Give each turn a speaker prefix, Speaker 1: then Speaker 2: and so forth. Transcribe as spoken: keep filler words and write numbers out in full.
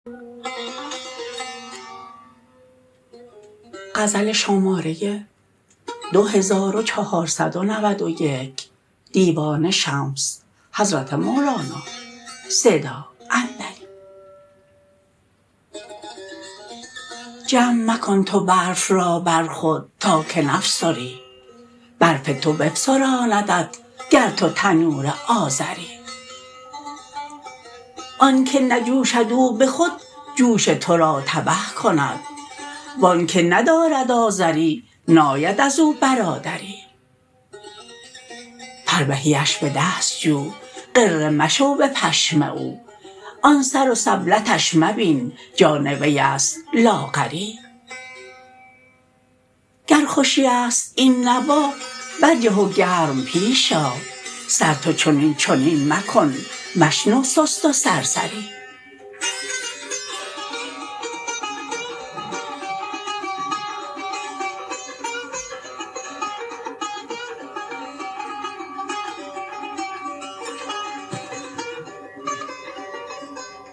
Speaker 1: غزل شماره دو هزار و چهارصد و نود و یک. دیوان شمس حضرت مولانا. صدا اندری. جمع مکن تو برف را بر خود تا که نفسری، برف تو بفسراندت گر تو تنور آذری. آنک نجوشد او به خود جوش تو را تبه کند، وانک ندارد آذری ناید از او برادری. فربهیش به دست جو، غره مشو به پشم او، آن سر و سبلتش مبین جان وی است لاغری. گر خوشی است این نوا برجه و گرم پیش آ، سر تو چنین چنین مکن مشنو سست و سرسری.